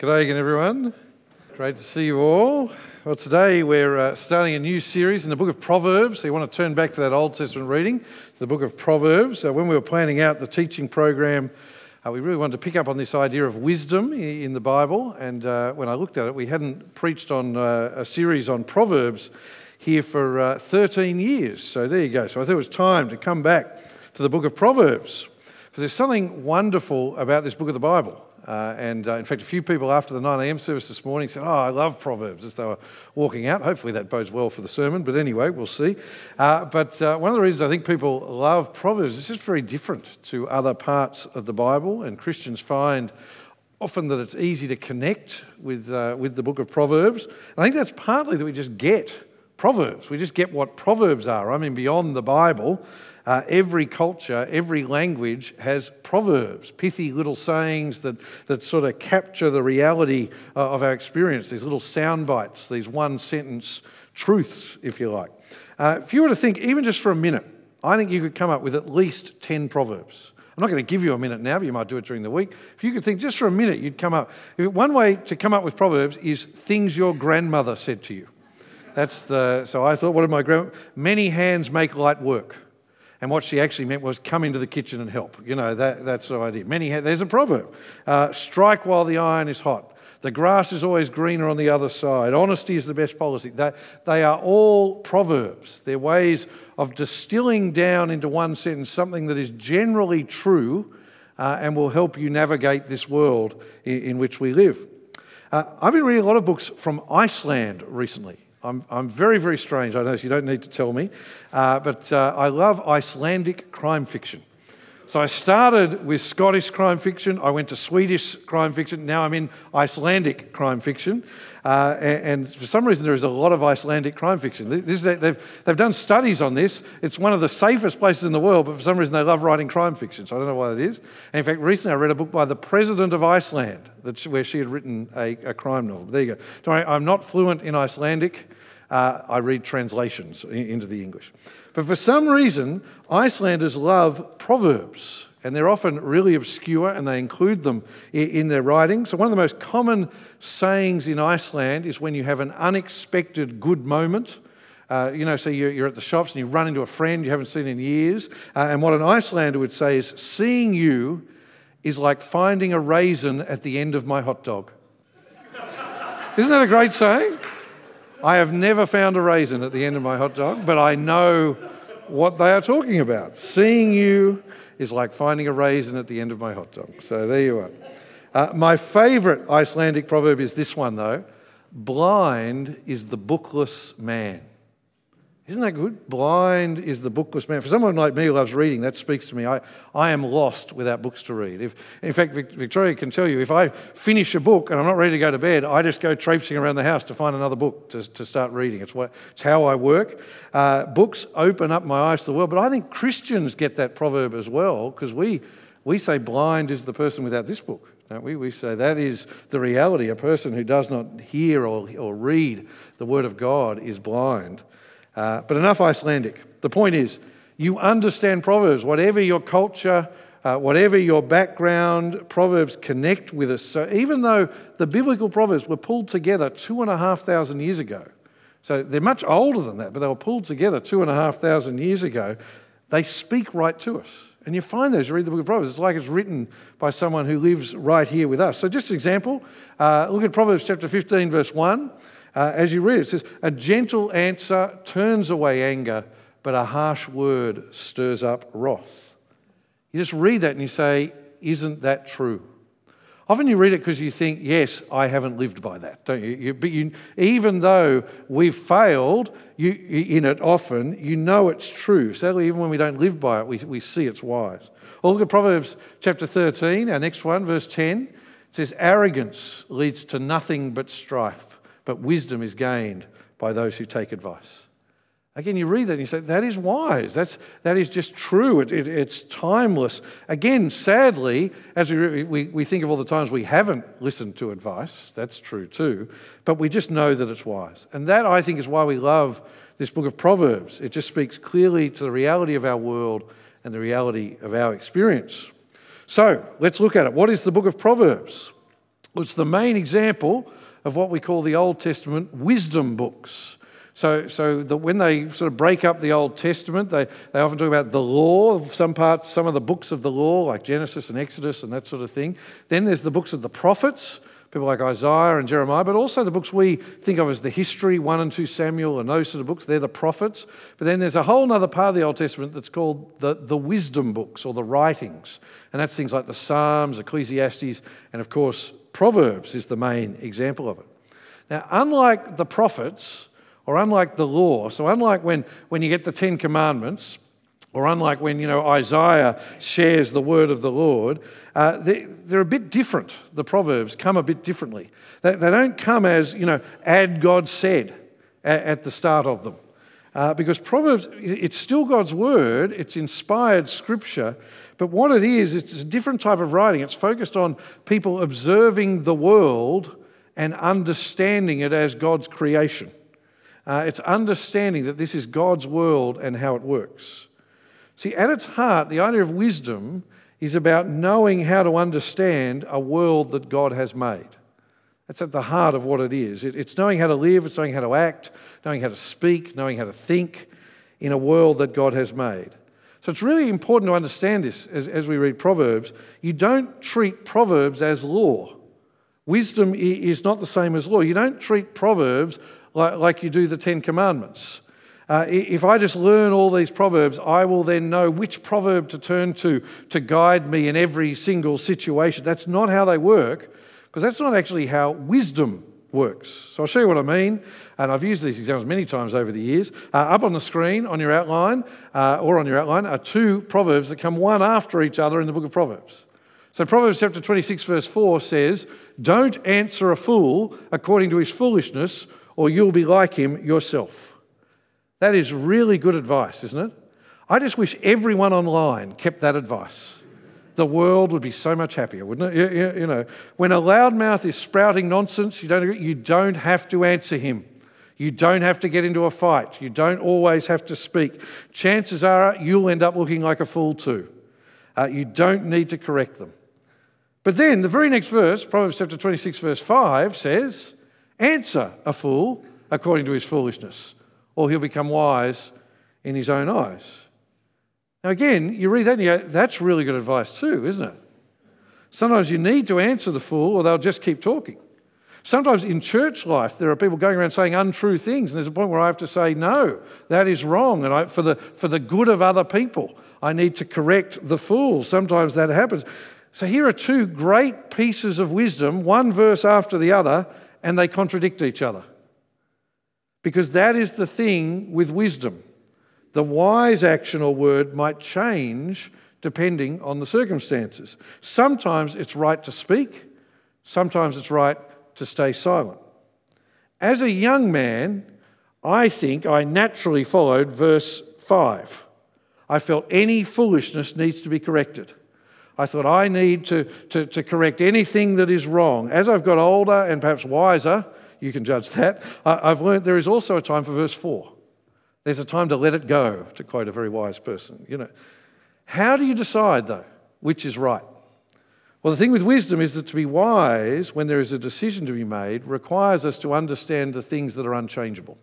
G'day again, everyone. Great to see you all. Well, today we're starting a new series in the book of Proverbs. So you want to turn back to that Old Testament reading, to the book of Proverbs. When we were planning out the teaching program, we really wanted to pick up on this idea of wisdom in the Bible. And when I looked at it, we hadn't preached on a series on Proverbs here for 13 years. So there you go. So I thought it was time to come back to the book of Proverbs, because there's something wonderful about this book of the Bible. In fact, a few people after the 9 a.m. service this morning said, I love Proverbs, as they were walking out. Hopefully that bodes well for the sermon, but anyway, we'll see. But one of the reasons I think people love Proverbs is just very different to other parts of the Bible, and Christians find often that it's easy to connect with the book of Proverbs. And I think that's partly that we just get Proverbs. We just get what Proverbs are. I mean, beyond the Bible, every culture, every language has proverbs, pithy little sayings that sort of capture the reality of our experience, these little sound bites, these one-sentence truths, if you like. If you were to think, even just for a minute, I think you could come up with at least 10 proverbs. I'm not going to give you a minute now, but you might do it during the week. If you could think just for a minute, you'd come up. One way to come up with proverbs is things your grandmother said to you. So I thought, what did my grandmother? Many hands make light work. And what she actually meant was come into the kitchen and help. You know, that's the idea. There's a proverb. Strike while the iron is hot. The grass is always greener on the other side. Honesty is the best policy. They are all proverbs. They're ways of distilling down into one sentence something that is generally true and will help you navigate this world in which we live. I've been reading a lot of books from Iceland recently. I'm very, very strange. I know you don't need to tell me. But I love Icelandic crime fiction. So I started with Scottish crime fiction. I went to Swedish crime fiction. Now I'm in Icelandic crime fiction. And for some reason, there is a lot of Icelandic crime fiction. They've done studies on this. It's one of the safest places in the world, but for some reason, they love writing crime fiction. So I don't know why that is. And in fact, recently I read a book by the president of Iceland where she had written a crime novel. There you go. Don't worry, I'm not fluent in Icelandic. I read translations into the English. But for some reason, Icelanders love proverbs, and they're often really obscure, and they include them in their writing. So one of the most common sayings in Iceland is when you have an unexpected good moment. So you're at the shops and you run into a friend you haven't seen in years. And what an Icelander would say is, seeing you is like finding a raisin at the end of my hot dog. Isn't that a great saying? I have never found a raisin at the end of my hot dog, but I know what they are talking about. Seeing you is like finding a raisin at the end of my hot dog. So there you are. My favourite Icelandic proverb is this one, though. Blind is the bookless man. Isn't that good? Blind is the bookless man. For someone like me who loves reading, that speaks to me. I am lost without books to read. In fact, Victoria can tell you, if I finish a book and I'm not ready to go to bed, I just go traipsing around the house to find another book to start reading. It's how I work. Books open up my eyes to the world. But I think Christians get that proverb as well, because we say blind is the person without this book. Don't we? We say that is the reality. A person who does not hear or read the Word of God is blind. But enough Icelandic. The point is, you understand Proverbs. Whatever your culture, whatever your background, Proverbs connect with us. So even though the biblical Proverbs were pulled together 2,500 years ago, so they're much older than that, but they were pulled together 2,500 years ago, they speak right to us. And you find those, you read the book of Proverbs, it's like it's written by someone who lives right here with us. So just an example, look at Proverbs chapter 15, verse 1. As you read it says, a gentle answer turns away anger, but a harsh word stirs up wrath. You just read that and you say, isn't that true? Often you read it because you think, yes, I haven't lived by that, don't you? But even though we've failed in it often, you know it's true. Sadly, even when we don't live by it, we see it's wise. Or look at Proverbs chapter 13, our next one, verse 10. It says, arrogance leads to nothing but strife, but wisdom is gained by those who take advice. Again, you read that and you say, that is wise. That is just true. It's timeless. Again, sadly, as we think of all the times we haven't listened to advice, that's true too, but we just know that it's wise. And that, I think, is why we love this book of Proverbs. It just speaks clearly to the reality of our world and the reality of our experience. So, let's look at it. What is the book of Proverbs? It's the main example of what we call the Old Testament wisdom books. So when they sort of break up the Old Testament, they often talk about the law, some of the books of the law, like Genesis and Exodus and that sort of thing. Then there's the books of the prophets, people like Isaiah and Jeremiah, but also the books we think of as the history, 1 and 2 Samuel and those sort of books, they're the prophets. But then there's a whole other part of the Old Testament that's called the wisdom books or the writings. And that's things like the Psalms, Ecclesiastes, and of course Proverbs is the main example of it. Now, unlike the prophets, or unlike the law, so unlike when you get the Ten Commandments, or unlike when, Isaiah shares the word of the Lord, they're a bit different. The Proverbs come a bit differently. They don't come as, add God said at the start of them. Because Proverbs, it's still God's word, it's inspired scripture, but what it is, it's a different type of writing. It's focused on people observing the world and understanding it as God's creation. It's understanding that this is God's world and how it works. See, at its heart, the idea of wisdom is about knowing how to understand a world that God has made. That's at the heart of what it is. It's knowing how to live, it's knowing how to act, knowing how to speak, knowing how to think in a world that God has made. So it's really important to understand this as we read Proverbs. You don't treat Proverbs as law. Wisdom is not the same as law. You don't treat Proverbs like you do the Ten Commandments. If I just learn all these proverbs, I will then know which proverb to turn to guide me in every single situation. That's not how they work, because that's not actually how wisdom works. So I'll show you what I mean, and I've used these examples many times over the years. Up on the screen on your outline, are two proverbs that come one after each other in the book of Proverbs. So Proverbs chapter 26 verse 4 says, "Don't answer a fool according to his foolishness, or you'll be like him yourself." That is really good advice, isn't it? I just wish everyone online kept that advice. The world would be so much happier, wouldn't it? When a loudmouth is sprouting nonsense, you don't have to answer him. You don't have to get into a fight. You don't always have to speak. Chances are you'll end up looking like a fool too. You don't need to correct them. But then the very next verse, Proverbs chapter 26 verse 5 says, "Answer a fool according to his foolishness, or he'll become wise in his own eyes." Now again, you read that and you go, that's really good advice too, isn't it? Sometimes you need to answer the fool or they'll just keep talking. Sometimes in church life, there are people going around saying untrue things, and there's a point where I have to say, no, that is wrong, and for the good of other people, I need to correct the fool. Sometimes that happens. So here are two great pieces of wisdom, one verse after the other, and they contradict each other. Because that is the thing with wisdom. The wise action or word might change depending on the circumstances. Sometimes it's right to speak, sometimes it's right to stay silent. As a young man, I think I naturally followed verse 5. I felt any foolishness needs to be corrected. I thought I need to correct anything that is wrong. As I've got older and perhaps wiser, you can judge that, I've learned there is also a time for verse 4. There's a time to let it go, to quote a very wise person. How do you decide, though, which is right? Well, the thing with wisdom is that to be wise when there is a decision to be made requires us to understand the things that are unchangeable.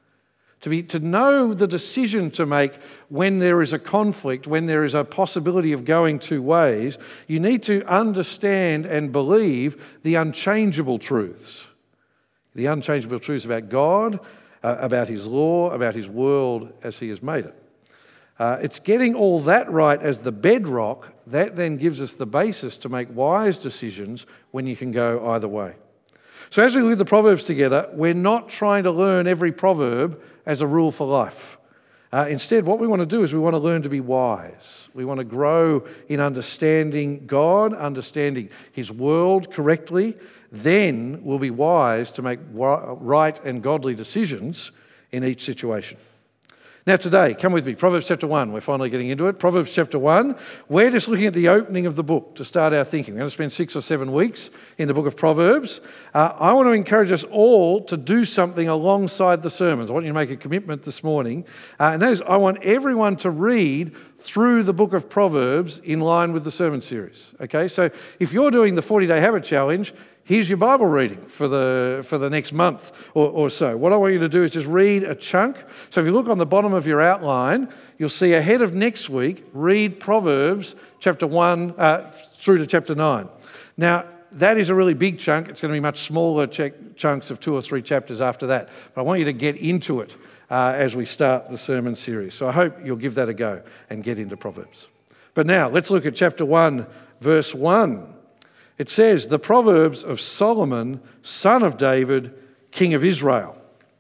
To know the decision to make when there is a conflict, when there is a possibility of going two ways, you need to understand and believe the unchangeable truths. The unchangeable truths about God, about his law, about his world as he has made it. It's getting all that right as the bedrock that then gives us the basis to make wise decisions when you can go either way. So as we look at the Proverbs together, we're not trying to learn every proverb as a rule for life. Instead, what we want to do is we want to learn to be wise. We want to grow in understanding God, understanding his world correctly. Then we'll be wise to make right and godly decisions in each situation. Now today, come with me, Proverbs chapter 1. We're finally getting into it. Proverbs chapter 1. We're just looking at the opening of the book to start our thinking. We're going to spend 6 or 7 weeks in the book of Proverbs. I want to encourage us all to do something alongside the sermons. I want you to make a commitment this morning. And that is, I want everyone to read through the book of Proverbs in line with the sermon series. Okay, so if you're doing the 40-day habit challenge, Here's your Bible reading for the next month or so. What I want you to do is just read a chunk. So if you look on the bottom of your outline, you'll see ahead of next week, read Proverbs chapter 1 through to chapter 9. Now, that is a really big chunk. It's going to be much smaller chunks of 2 or 3 chapters after that. But I want you to get into it as we start the sermon series. So I hope you'll give that a go and get into Proverbs. But now, let's look at chapter 1, verse 1. It says, the Proverbs of Solomon, son of David, king of Israel.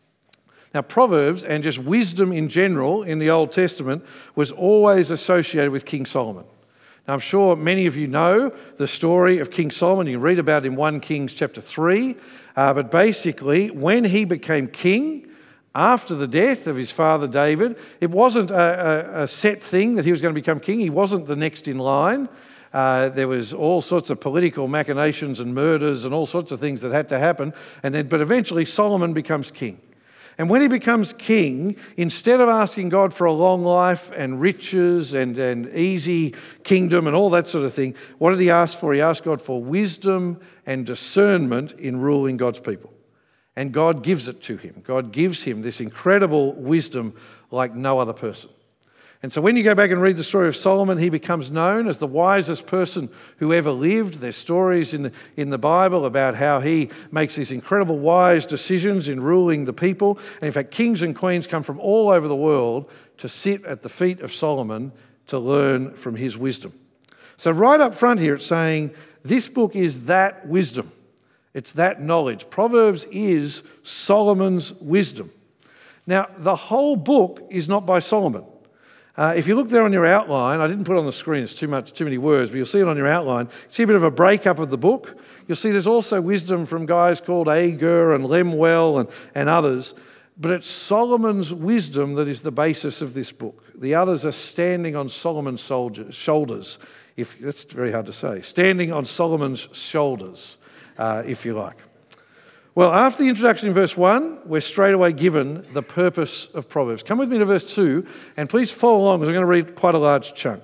Now, Proverbs and just wisdom in general in the Old Testament was always associated with King Solomon. Now, I'm sure many of you know the story of King Solomon. You can read about it in 1 Kings chapter 3. But basically, when he became king, after the death of his father David, it wasn't a set thing that he was going to become king. He wasn't the next in line. There was all sorts of political machinations and murders and all sorts of things that had to happen. But eventually Solomon becomes king. And when he becomes king, instead of asking God for a long life and riches and easy kingdom and all that sort of thing, what did he ask for? He asked God for wisdom and discernment in ruling God's people. And God gives it to him. God gives him this incredible wisdom like no other person. And so when you go back and read the story of Solomon, he becomes known as the wisest person who ever lived. There's stories in the Bible about how he makes these incredible wise decisions in ruling the people. And in fact, kings and queens come from all over the world to sit at the feet of Solomon to learn from his wisdom. So right up front here, it's saying this book is that wisdom. It's that knowledge. Proverbs is Solomon's wisdom. Now, the whole book is not by Solomon. If you look there on your outline, I didn't put it on the screen, it's too many words, but you'll see it on your outline. You see a bit of a breakup of the book. You'll see there's also wisdom from guys called Agur and Lemuel and others. But it's Solomon's wisdom that is the basis of this book. The others are standing on Solomon's shoulders. That's very hard to say. Standing on Solomon's shoulders, if you like. Well, after the introduction in verse 1, we're straight away given the purpose of Proverbs. Come with me to verse 2, and please follow along because I'm going to read quite a large chunk.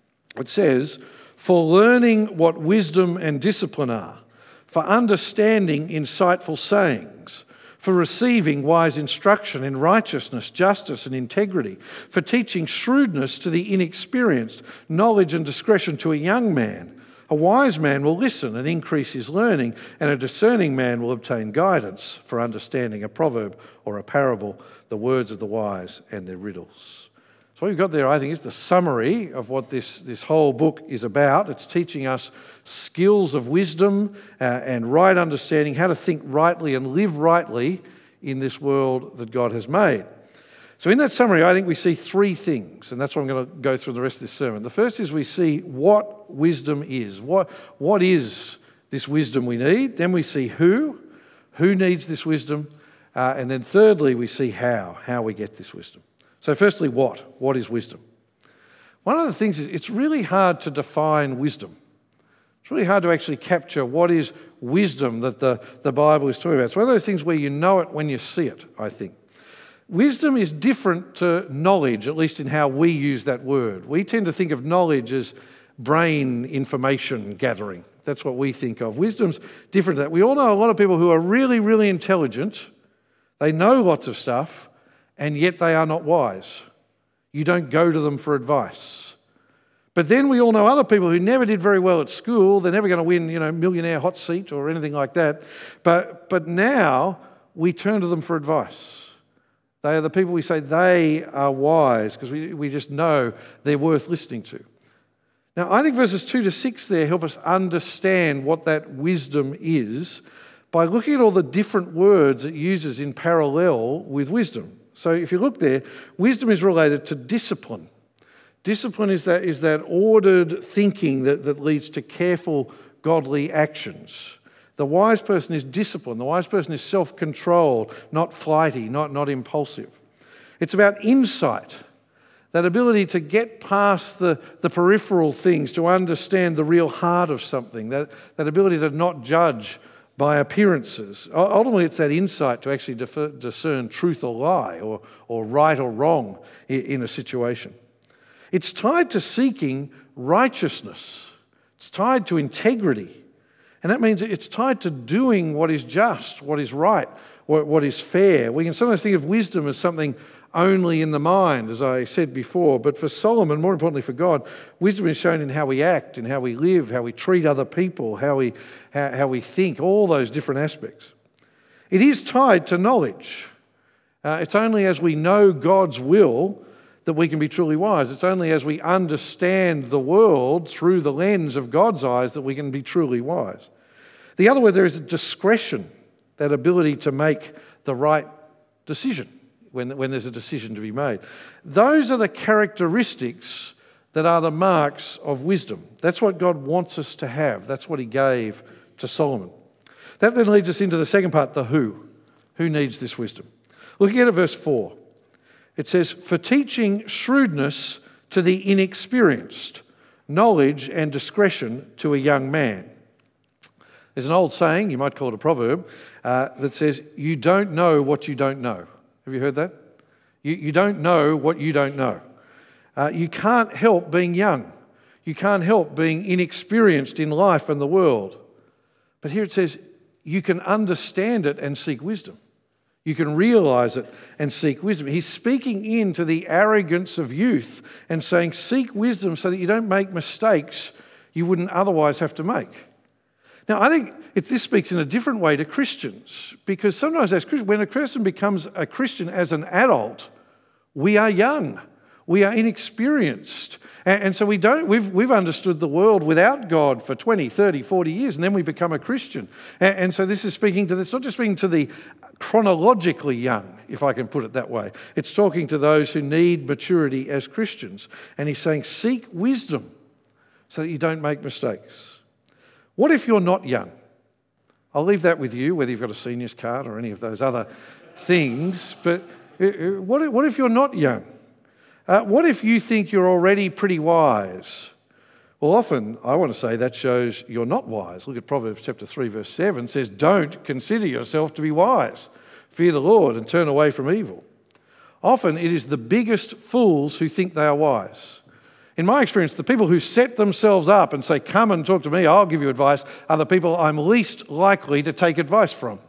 It says, for learning what wisdom and discipline are, for understanding insightful sayings, for receiving wise instruction in righteousness, justice and integrity, for teaching shrewdness to the inexperienced, knowledge and discretion to a young man. A wise man will listen and increase his learning, and a discerning man will obtain guidance for understanding a proverb or a parable, the words of the wise and their riddles. So what you've got there, I think, is the summary of what this whole book is about. It's teaching us skills of wisdom and right understanding, how to think rightly and live rightly in this world that God has made. So in that summary, I think we see 3 things, and that's what I'm going to go through the rest of this sermon. The first is we see what wisdom is. What is this wisdom we need? Then we see who needs this wisdom. And then thirdly, we see how we get this wisdom. So firstly, what is wisdom? One of the things is it's really hard to define wisdom. It's really hard to actually capture what is wisdom that the Bible is talking about. It's one of those things where you know it when you see it, I think. Wisdom is different to knowledge, at least in how we use that word. We tend to think of knowledge as brain information gathering. That's what we think of. Wisdom's different to that. We all know a lot of people who are really, really intelligent. They know lots of stuff, and yet they are not wise. You don't go to them for advice. But then we all know other people who never did very well at school. They're never going to win, millionaire hot seat or anything like that. But now we turn to them for advice. They are the people we say they are wise because we just know they're worth listening to. Now, I think verses 2 to 6 there help us understand what that wisdom is by looking at all the different words it uses in parallel with wisdom. So if you look there, wisdom is related to discipline. Discipline is that ordered thinking that leads to careful, godly actions. The wise person is disciplined. The wise person is self-controlled, not flighty, not impulsive. It's about insight, that ability to get past the peripheral things, to understand the real heart of something, that ability to not judge by appearances. Ultimately, it's that insight to actually discern truth or lie, or right or wrong in a situation. It's tied to seeking righteousness. It's tied to integrity. And that means it's tied to doing what is just, what is right, what is fair. We can sometimes think of wisdom as something only in the mind, as I said before. But for Solomon, more importantly for God, wisdom is shown in how we act, in how we live, how we treat other people, how we think, all those different aspects. It is tied to knowledge. It's only as we know God's will that we can be truly wise. It's only as we understand the world through the lens of God's eyes that we can be truly wise. The other word there is discretion, that ability to make the right decision when there's a decision to be made. Those are the characteristics that are the marks of wisdom. That's what God wants us to have. That's what he gave to Solomon. That then leads us into the second part, the who. Who needs this wisdom? Looking at verse 4, it says, for teaching shrewdness to the inexperienced, knowledge and discretion to a young man. There's an old saying, you might call it a proverb, that says, you don't know what you don't know. Have you heard that? You don't know what you don't know. You can't help being young. You can't help being inexperienced in life and the world. But here it says, you can understand it and seek wisdom. You can realise it and seek wisdom. He's speaking into the arrogance of youth and saying, seek wisdom so that you don't make mistakes you wouldn't otherwise have to make. Now, I think this speaks in a different way to Christians, because sometimes as Christians, when a person becomes a Christian as an adult, we are young, we are inexperienced, and so we've understood the world without God for 20, 30, 40 years, and then we become a Christian. And so this is speaking to, it's not just speaking to the chronologically young, if I can put it that way. It's talking to those who need maturity as Christians. And he's saying, seek wisdom so that you don't make mistakes. What if you're not young? I'll leave that with you, whether you've got a seniors card or any of those other things. But what if you're not young? What if you think you're already pretty wise? Well, often I want to say that shows you're not wise. Look at Proverbs chapter 3, verse 7. It says, don't consider yourself to be wise. Fear the Lord and turn away from evil. Often it is the biggest fools who think they are wise. In my experience, the people who set themselves up and say, come and talk to me, I'll give you advice, are the people I'm least likely to take advice from.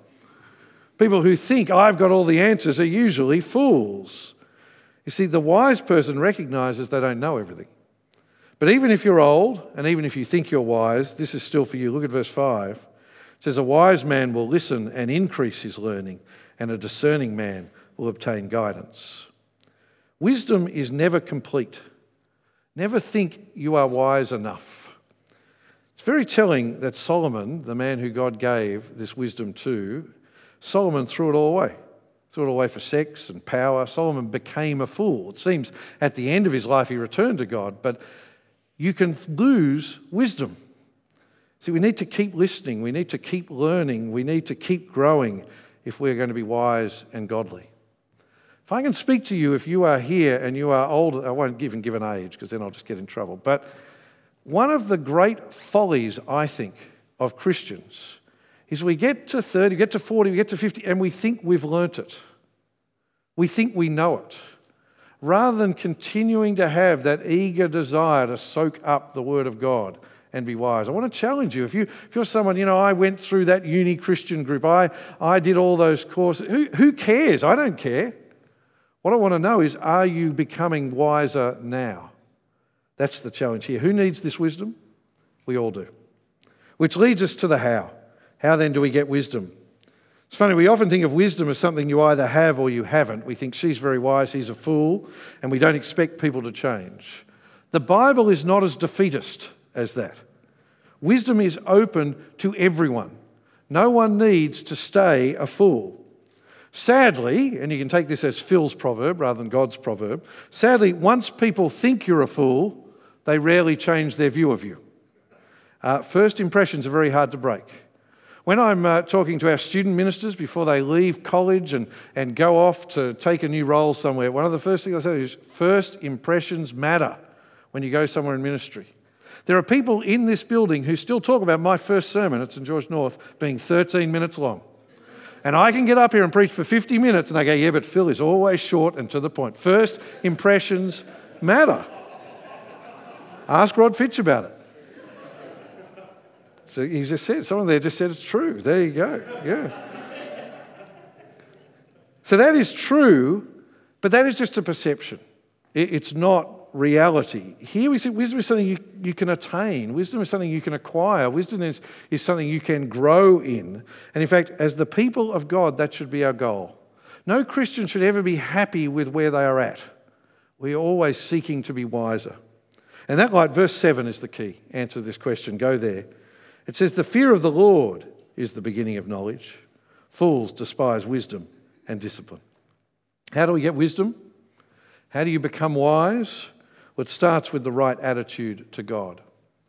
People who think I've got all the answers are usually fools. You see, the wise person recognises they don't know everything. But even if you're old, and even if you think you're wise, this is still for you. Look at verse 5. It says, a wise man will listen and increase his learning, and a discerning man will obtain guidance. Wisdom is never complete. Never think you are wise enough. It's very telling that Solomon, the man who God gave this wisdom to, Solomon threw it all away. Threw it away for sex and power. Solomon became a fool. It seems at the end of his life he returned to God, but you can lose wisdom. See, we need to keep listening. We need to keep learning. We need to keep growing if we're going to be wise and godly. If I can speak to you, if you are here and you are older, I won't even give an age because then I'll just get in trouble. But one of the great follies, I think, of Christians is we get to 30, we get to 40, we get to 50, and we think we've learnt it. We think we know it. Rather than continuing to have that eager desire to soak up the Word of God and be wise. I want to challenge you. If you're someone, I went through that uni Christian group, I did all those courses. Who cares? I don't care. What I want to know is, are you becoming wiser now? That's the challenge here. Who needs this wisdom? We all do. Which leads us to the how. How then do we get wisdom? It's funny, we often think of wisdom as something you either have or you haven't. We think she's very wise, he's a fool, and we don't expect people to change. The Bible is not as defeatist as that. Wisdom is open to everyone. No one needs to stay a fool. Sadly, and you can take this as Phil's proverb rather than God's proverb, sadly, once people think you're a fool, they rarely change their view of you. First impressions are very hard to break. When I'm talking to our student ministers before they leave college and go off to take a new role somewhere, one of the first things I say is first impressions matter when you go somewhere in ministry. There are people in this building who still talk about my first sermon at St George North being 13 minutes long. And I can get up here and preach for 50 minutes and they go, yeah, but Phil is always short and to the point. First impressions matter. Ask Rod Fitch about it. So he just said, someone there just said it's true. There you go. Yeah. So that is true, but that is just a perception. It's not reality. Here we see wisdom is something you can attain. Wisdom is something you can acquire. Wisdom is something you can grow in. And in fact, as the people of God, that should be our goal. No Christian should ever be happy with where they are at. We are always seeking to be wiser. And that light, verse 7 is the key answer to this question. Go there. It says, the fear of the Lord is the beginning of knowledge. Fools despise wisdom and discipline. How do we get wisdom? How do you become wise? Well, it starts with the right attitude to God.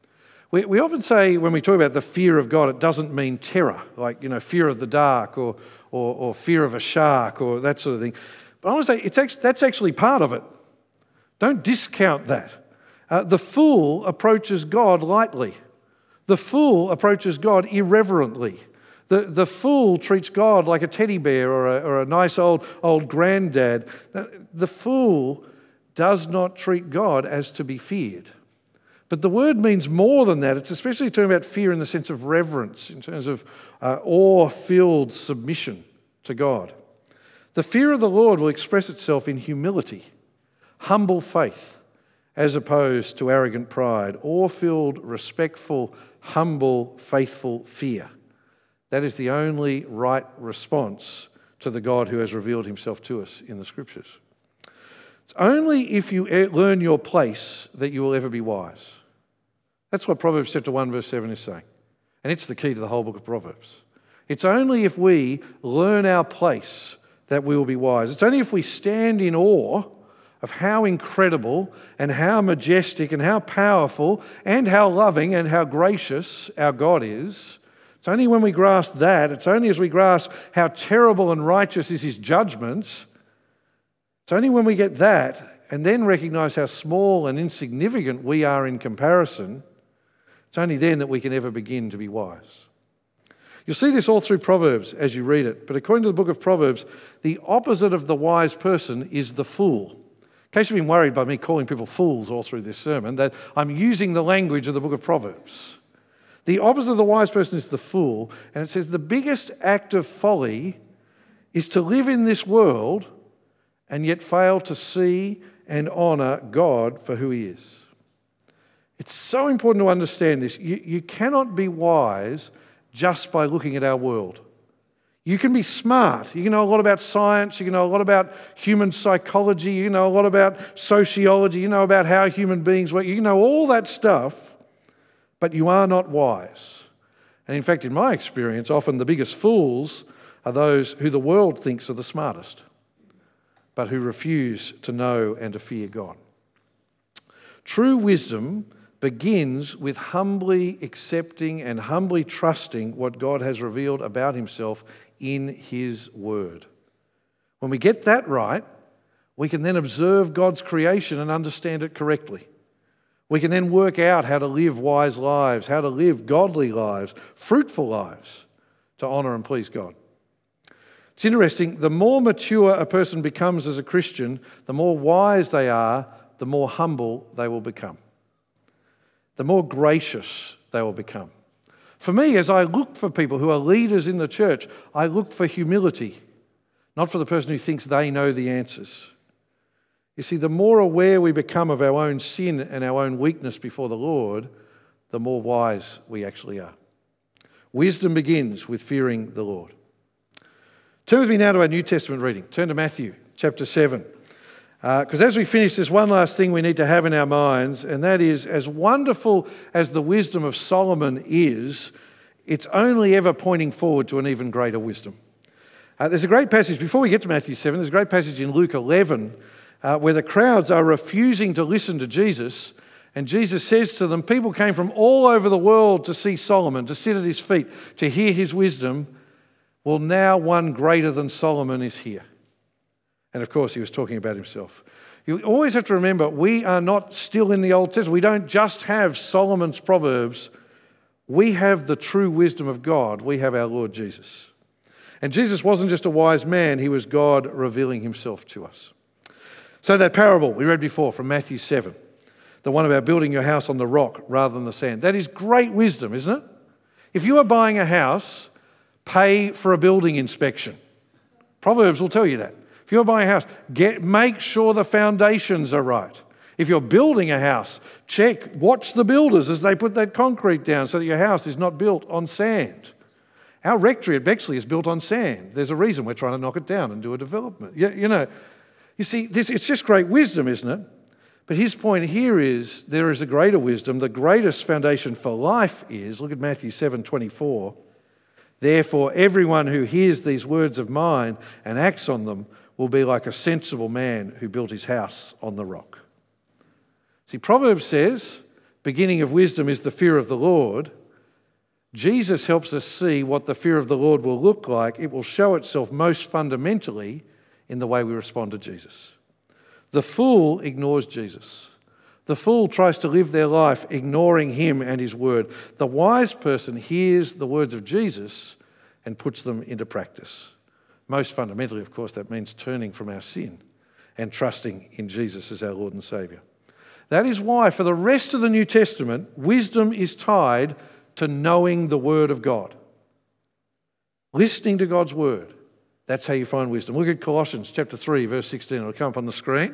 We often say when we talk about the fear of God, it doesn't mean terror, like, fear of the dark or fear of a shark or that sort of thing. But I want to say that's actually part of it. Don't discount that. The fool approaches God lightly. The fool approaches God irreverently. The fool treats God like a teddy bear or a nice old granddad. The fool does not treat God as to be feared. But the word means more than that. It's especially talking about fear in the sense of reverence, in terms of awe-filled submission to God. The fear of the Lord will express itself in humility, humble faith, as opposed to arrogant pride, awe-filled, respectful, humble, faithful fear. That is the only right response to the God who has revealed himself to us in the Scriptures. It's only if you learn your place that you will ever be wise. That's what Proverbs chapter 1 verse 7 is saying. And it's the key to the whole book of Proverbs. It's only if we learn our place that we will be wise. It's only if we stand in awe of how incredible and how majestic and how powerful and how loving and how gracious our God is. It's only when we grasp that, it's only as we grasp how terrible and righteous is his judgment, it's only when we get that and then recognise how small and insignificant we are in comparison, it's only then that we can ever begin to be wise. You'll see this all through Proverbs as you read it, but according to the book of Proverbs, the opposite of the wise person is the fool. In case you've been worried by me calling people fools all through this sermon, that I'm using the language of the book of Proverbs. The opposite of the wise person is the fool, and it says the biggest act of folly is to live in this world and yet fail to see and honour God for who he is. It's so important to understand this. You cannot be wise just by looking at our world. You can be smart. You can know a lot about science. You can know a lot about human psychology. You can know a lot about sociology. You know about how human beings work. You can know all that stuff, but you are not wise. And in fact, in my experience, often the biggest fools are those who the world thinks are the smartest, but who refuse to know and to fear God. True wisdom begins with humbly accepting and humbly trusting what God has revealed about himself in his word. When we get that right, we can then observe God's creation and understand it correctly. We can then work out how to live wise lives, how to live godly lives, fruitful lives to honour and please God. It's interesting, the more mature a person becomes as a Christian, the more wise they are, the more humble they will become. The more gracious they will become. For me, as I look for people who are leaders in the church, I look for humility, not for the person who thinks they know the answers. You see, the more aware we become of our own sin and our own weakness before the Lord, the more wise we actually are. Wisdom begins with fearing the Lord. Turn with me now to our New Testament reading. Turn to Matthew chapter 7. Because as we finish, there's one last thing we need to have in our minds, and that is, as wonderful as the wisdom of Solomon is, it's only ever pointing forward to an even greater wisdom. There's a great passage, before we get to Matthew 7, there's a great passage in Luke 11 where the crowds are refusing to listen to Jesus, and Jesus says to them, people came from all over the world to see Solomon, to sit at his feet, to hear his wisdom. Well, now one greater than Solomon is here. And of course, he was talking about himself. You always have to remember, we are not still in the Old Testament. We don't just have Solomon's Proverbs. We have the true wisdom of God. We have our Lord Jesus. And Jesus wasn't just a wise man. He was God revealing himself to us. So that parable we read before from Matthew 7, the one about building your house on the rock rather than the sand, that is great wisdom, isn't it? If you are buying a house, pay for a building inspection. Proverbs will tell you that. If you're buying a house, make sure the foundations are right. If you're building a house, watch the builders as they put that concrete down so that your house is not built on sand. Our rectory at Bexley is built on sand. There's a reason we're trying to knock it down and do a development. You see, it's just great wisdom, isn't it? But his point here is there is a greater wisdom. The greatest foundation for life is, look at Matthew 7:24. Therefore, everyone who hears these words of mine and acts on them will be like a sensible man who built his house on the rock. See, Proverbs says, beginning of wisdom is the fear of the Lord. Jesus helps us see what the fear of the Lord will look like. It will show itself most fundamentally in the way we respond to Jesus. The fool ignores Jesus. The fool tries to live their life ignoring him and his word. The wise person hears the words of Jesus and puts them into practice. Most fundamentally, of course, that means turning from our sin and trusting in Jesus as our Lord and Saviour. That is why, for the rest of the New Testament, wisdom is tied to knowing the Word of God. Listening to God's Word. That's how you find wisdom. Look at Colossians chapter 3, verse 16. It'll come up on the screen.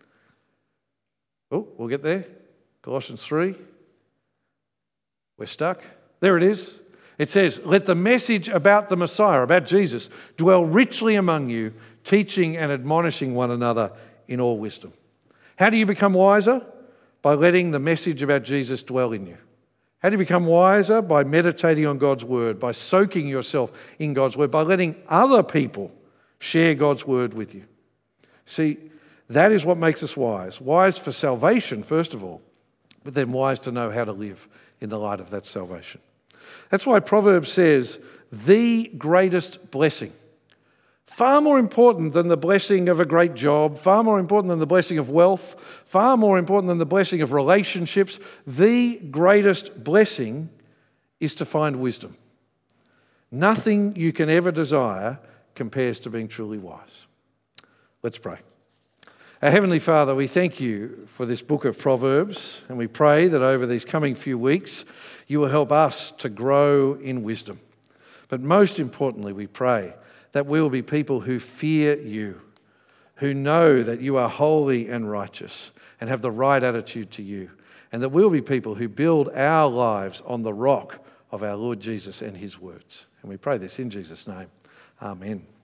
Oh, we'll get there. Colossians 3. We're stuck. There it is. It says, let the message about the Messiah, about Jesus, dwell richly among you, teaching and admonishing one another in all wisdom. How do you become wiser? By letting the message about Jesus dwell in you. How do you become wiser? By meditating on God's word, by soaking yourself in God's word, by letting other people share God's word with you. See, that is what makes us wise. Wise for salvation, first of all, but then wise to know how to live in the light of that salvation. That's why Proverbs says, the greatest blessing. Far more important than the blessing of a great job, far more important than the blessing of wealth, far more important than the blessing of relationships. The greatest blessing is to find wisdom. Nothing you can ever desire compares to being truly wise. Let's pray. Our Heavenly Father, we thank you for this book of Proverbs, and we pray that over these coming few weeks you will help us to grow in wisdom. But most importantly, we pray that we will be people who fear you, who know that you are holy and righteous and have the right attitude to you, and that we'll be people who build our lives on the rock of our Lord Jesus and his words. And we pray this in Jesus' name. Amen.